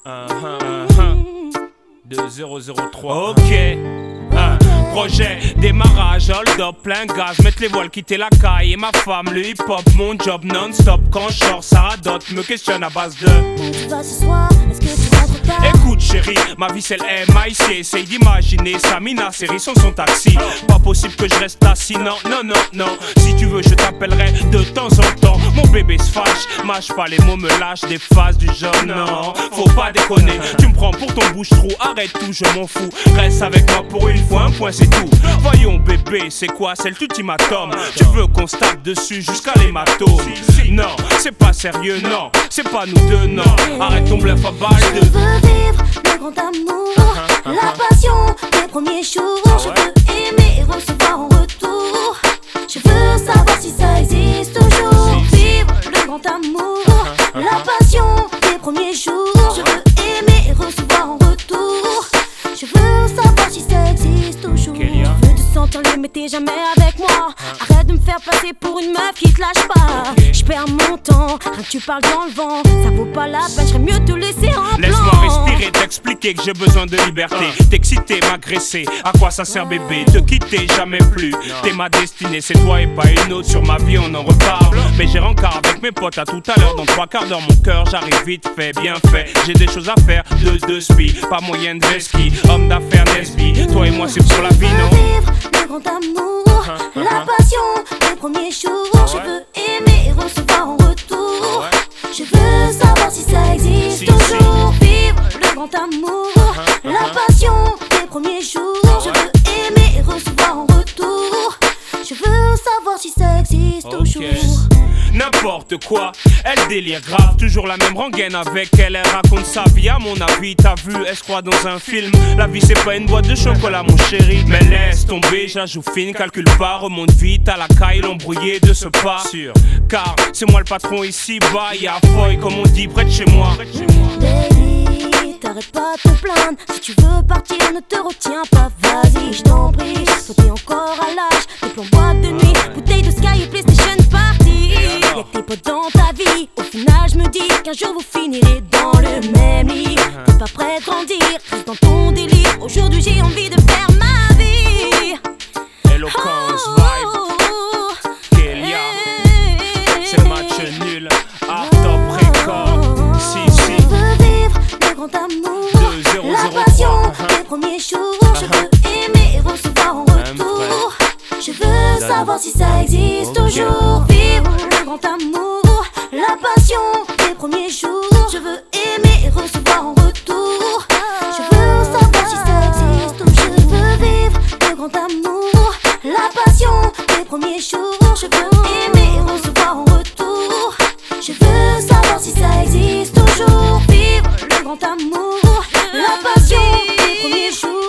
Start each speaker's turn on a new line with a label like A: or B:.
A: 2003. Ok. Projet, démarrage, hold up, plein gaz, mettre les voiles, quitter la caille et ma femme, le hip hop, mon job non-stop. Quand je sors, ça radote, me questionne à base de
B: où tu vas ce soir, est-ce que tu rentres pas?
A: écoute chérie, ma vie c'est le MIC. Essaye d'imaginer Samina, série sans son taxi. Pas possible que je reste assis, non, non, non, non. Si tu veux je t'appellerai de temps en temps. Mon bébé se fâche, mâche pas les mots, me lâche des phases du genre non. Faut pas déconner, tu me prends pour ton bouche-trou. Arrête tout, je m'en fous, reste avec moi pour une fois, un point c'est tout. Voyons bébé, c'est quoi, c'est l'ultimatum. Tu veux qu'on se tape dessus jusqu'à l'hématome? Non, c'est pas sérieux, non, c'est pas nous deux, non. Arrête ton bluff à balle
B: Je
A: de...
B: veux vivre le grand amour, la passion des premiers jours. Je veux aimer et recevoir en retour. Je veux savoir si ça existe toujours. Vivre le grand amour, la passion des premiers jours. Je veux aimer et recevoir en retour. Je veux savoir si ça existe toujours. Je veux te sentir libre mais t'es jamais avec moi. Arrête de me faire passer pour une meuf qui te lâche pas. Je perds mon temps, rien que tu parles dans le vent. Ça vaut pas la peine, j'aimerais mieux te laisser en blanc.
A: Laisse-moi respirer, t'expliquer que j'ai besoin de liberté. T'exciter, m'agresser, à quoi ça sert bébé? Te quitter jamais plus, t'es ma destinée. C'est toi et pas une autre, sur ma vie on en reparle. Mais j'ai rencard avec mes potes à tout à l'heure. Dans 3/4 d'heure mon cœur, j'arrive vite fait, bien fait. J'ai des choses à faire, de spi, pas moyen de ski. Homme d'affaires Nesby, toi et moi c'est pour la vie non?
B: Vivre le grand amour, la passion des premiers jours. Je veux aimer et recevoir en retour. Je veux savoir si ça existe toujours. Vivre le grand amour, la passion des premiers jours. Je veux aimer et recevoir en retour. Je veux savoir si ça existe toujours.
A: N'importe quoi, elle délire grave, toujours la même rengaine avec elle. Elle raconte sa vie à mon avis, t'as vu, elle se croit dans un film. La vie c'est pas une boîte de chocolat mon chéri. Mais laisse tomber, j'ajoute fine, calcule pas. Remonte vite à la caille, l'embrouillé de ce pas. Car c'est moi le patron ici bas. Y'a Foy comme on dit près de chez moi.
B: Baby, t'arrêtes pas de te plaindre. Si tu veux partir, ne te retiens pas, vas-y, je t'en prie. Toi t'es encore à l'âge, des plans boîte de nuit, bouteille de Sky et PlayStation Party. Y'a que tes potes dans ta vie. Au final je me dis qu'un jour vous finirez dans le même lit. T'es pas prêt de grandir, reste dans ton délire. Aujourd'hui j'ai envie de faire ma vie.
A: Eloquence, vibe, Kélia, c'est match nul. Art top record, si.
B: Je veux vivre le grand amour,
A: 2003.
B: la passion des premiers jours. Je veux aimer et recevoir en retour. Je veux savoir si ça existe toujours. Vivre le grand amour, la passion des premiers jours. Je veux aimer et recevoir en retour. Je veux savoir si ça existe toujours. Je veux vivre le grand amour, la passion des premiers jours. Je veux aimer et recevoir en retour. Je veux savoir si ça existe toujours. Vivre le grand amour, la passion des premiers jours.